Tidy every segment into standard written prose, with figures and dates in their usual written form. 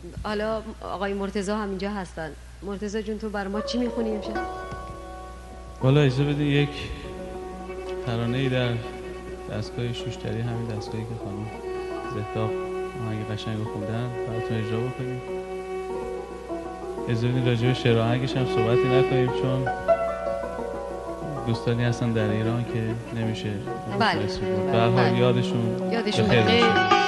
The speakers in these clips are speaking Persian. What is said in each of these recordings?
حالا آقای مرتضی هم اینجا هستن. مرتضی جون تو بر ما چی میخونی امشب؟ والا اجازه بدید یک ترانه‌ای در دستگاه شوشتری، همین دستگاهی که خانم زهتاب آهنگ قشنگ خوندن براتون اجرا بکنیم. اجازه بدید راجع به شعر و آهنگش هم صحبتی نکنیم چون دوستانی هستن در ایران که نمیشه بله. به هر حال یادشون بخیر باشه.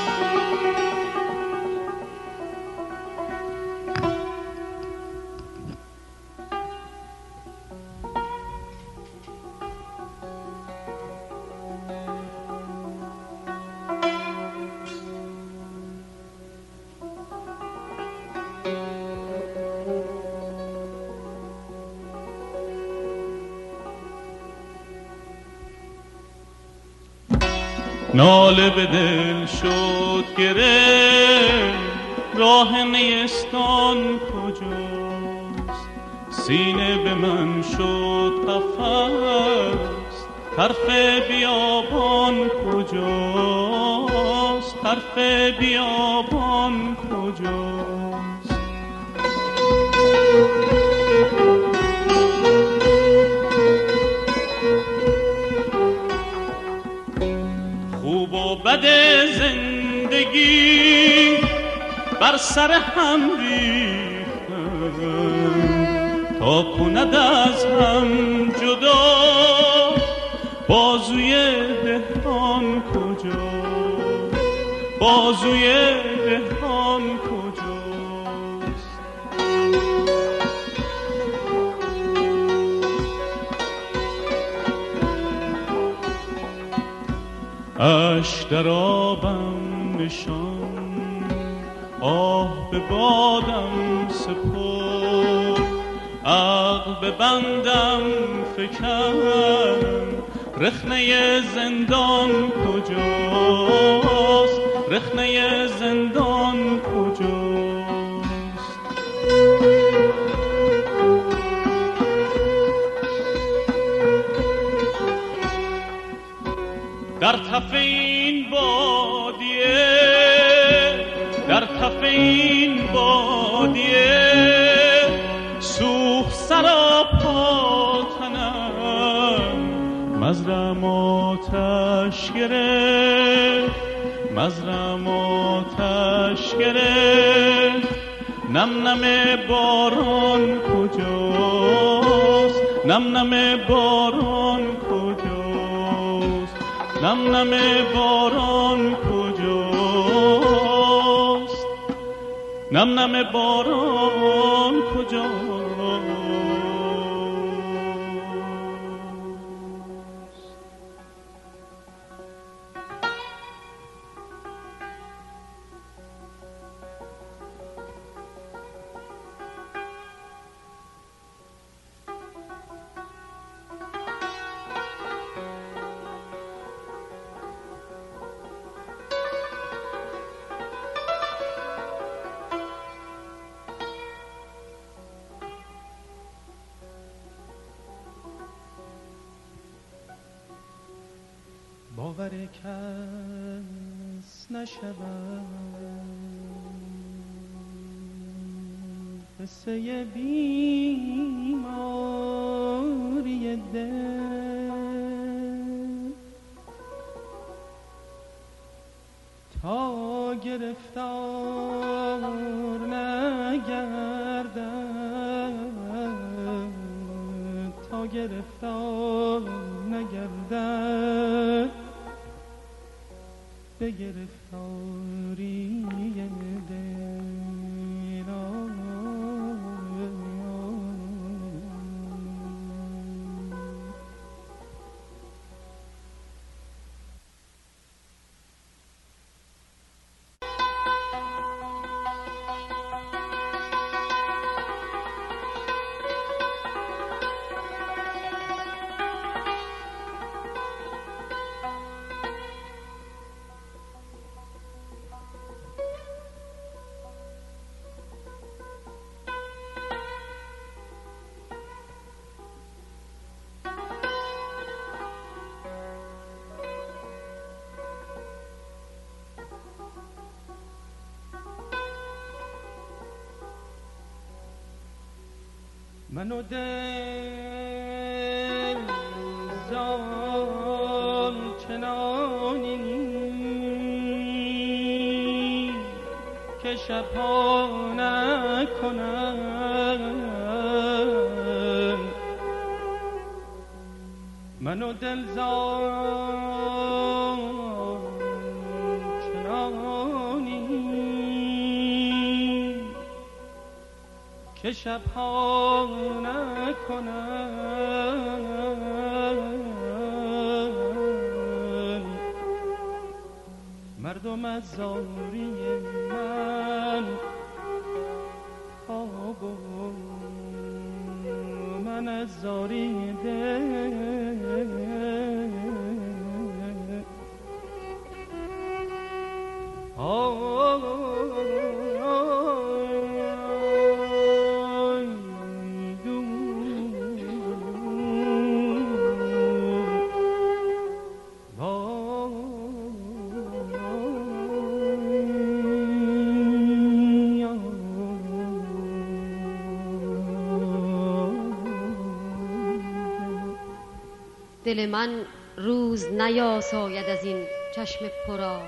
ناله به دل شد گره، راه نیستان کجاست؟ سینه به من شد قفس، طرف بیابان کجاست؟ طرف بیابان کجاست؟ خوب و بد زندگی بر سر هم ریختن تا کند از هم جدا بازوی دهقان کجا؟ بازوی دهقان کجاست؟ اشک در آبم نشان، آه به بادم سپرد، عقل به بندم فکن، رخنه زندان کجاست؟ رخنه زندان کجاست؟ در تف این بادیه، در تف این بادیه سوخت سراپا تنم، مزرعم آتش گرفت، مزرعم آتش گرفت. نم نم باران کجاست؟ نم نم باران کجاست؟ نم نم باران کجاست؟ نم نم باران کجاست؟ باور کس نشود قصه بیماری دل، تا گرفتار نگردد، تا گرفتار نگردد به گرفتاری دل. منو دل زال چنانی که شبها نکنم، منو دل زال چنانی که شبها نکنم، مردم از زاری من خواب و من از زاری دل. دل من روز نیاساید از این چشم پرآب،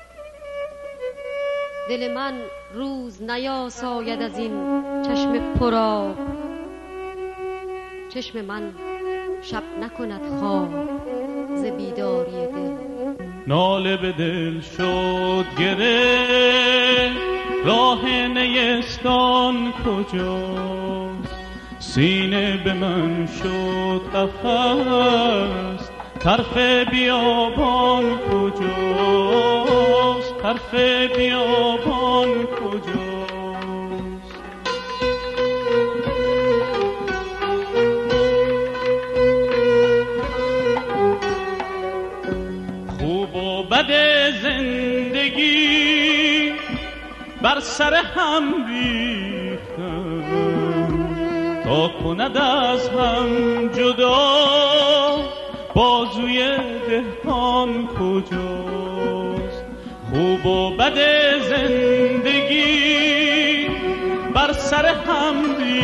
دل من روز نیاساید از این چشم پرآب، چشم من شب نکند خواب ز بیداری دل. ناله به دل شد گره، راه نیستان کجاست؟ سینه به من شد قفس، طرف بیابان کجاست؟ طرف بیابان کجاست؟ خوب و بد زندگی بر سر هم ریختم، تا کند از هم جدا بازوی دهقان کجاست؟ خوب و بد زندگی بر سر هم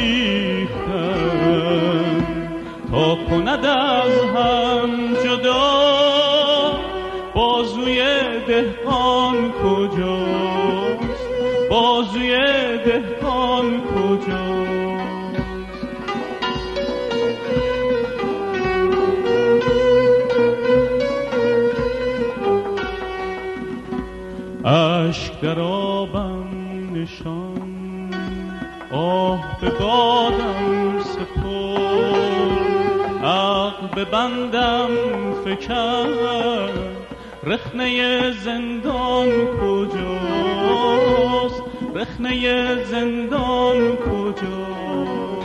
ریختم، تا کند از هم جدا بازوی دهقان کجاست؟ بازوی دهقان کجاست؟ عشق در آبم نشان، آه به بادم سپرد، عقل به بندم فکند، رخنه زندان کجاست؟ رخنه زندان کجاست؟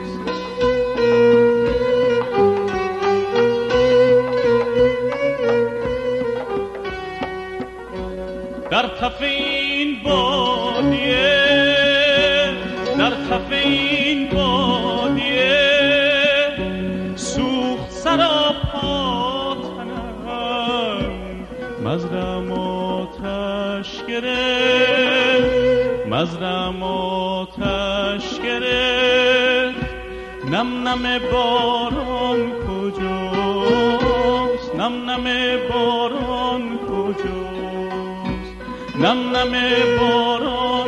در کف این بادیه، در کف این بادیه سوخت سراپا تنم، مزرم آتش گرفت، مزرم آتش گرفت، نم نم باران کجاست؟ نم نم باران کجاست؟ نم نم باران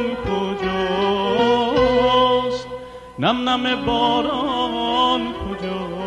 کجاست؟ نم نم باران کجاست؟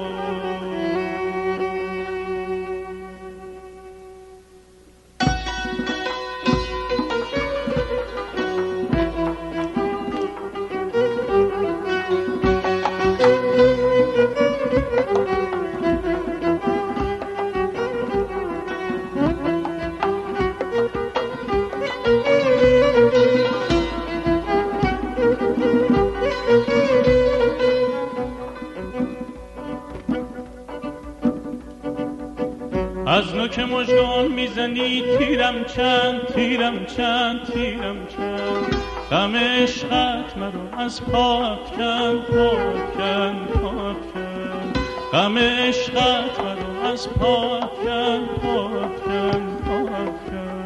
از نوک مژگان میزنی تیرم چند، تیرم چند، تیرم چند، غم عشقت مرا از پا افکن، پا افکن، پا افکن، غم عشقت مرا از پا افکن، پا افکن، پا افکن.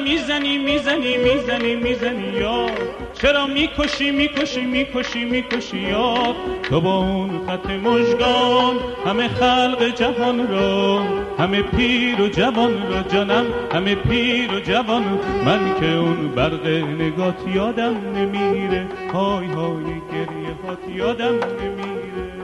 میزنی میزنی میزنی میزنی یار، چرا میکشی میکشی میکشی میکشی یار. تو با اون خط مژگان همه خلق جهان را، همه پیر و جوان را جانم، همه پیر و جوان. من که اون برق نگات یادم نمیره، های های گریه هات یادم نمیره.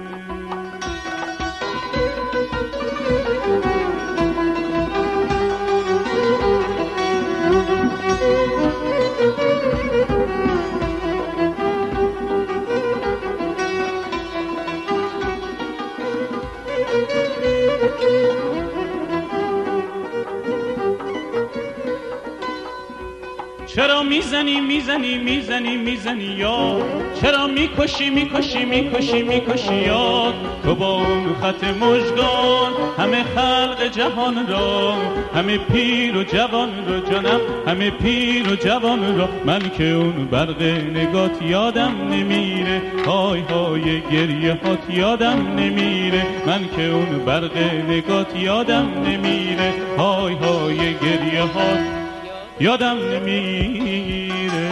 چرا میزنی میزنی میزنی میزنی یار، چرا میکشی میکشی میکشی میکشی یار. تو با اون خط مژگان همه خلق جهان را، همه پیر و جوان را جانم، همه پیر و جوان را. من که اون برق نگات یادم نمیره، های های گریه هات یادم نمیره. من که اون برق نگات یادم نمیره، های های گریه هات یادم نمیره.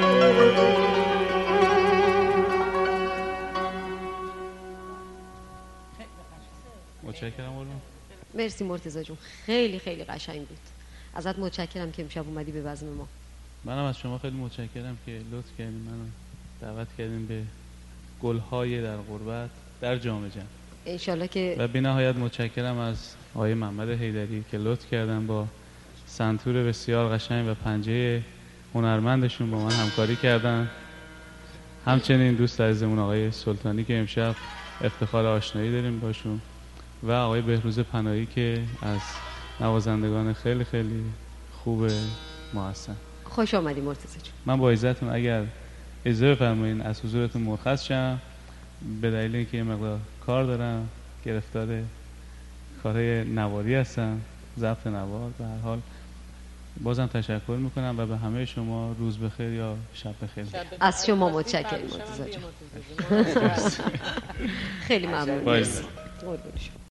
متشکرم قربان. مرسی مرتضی جون، خیلی خیلی قشنگ بود. ازت متشکرم که امشب اومدی به بزم ما. منم از شما خیلی متشکرم که لطف کردین منو دعوت کردین به گل‌های در غربت در جام جم. انشالله که و بی‌نهایت متشکرم از آقای محمد حیدری که لطف کردن با سنتور بسیار قشنگ و پنجه هنرمندشون با من همکاری کردن. همچنین دوست عزیزمون آقای سلطانی که امشب افتخار آشنایی داریم باشون و آقای بهروز پناهی که از نوازندگان خیلی خیلی خوب ما هستن. خوش آمدی مرتضی جون. من با عزتون اگر اجازه بفرمایید از حضورتون مرخص شم، به دلیل اینکه یه مقدار کار دارم، گرفتار کارهای نواری هستم، ضبط نوار. به هر حال بازم تشکر میکنم و به همه شما روز بخیر یا شب بخیر. از شما متشکرم مرتضی جون. خیلی ممنون. با عزت. قربون شما.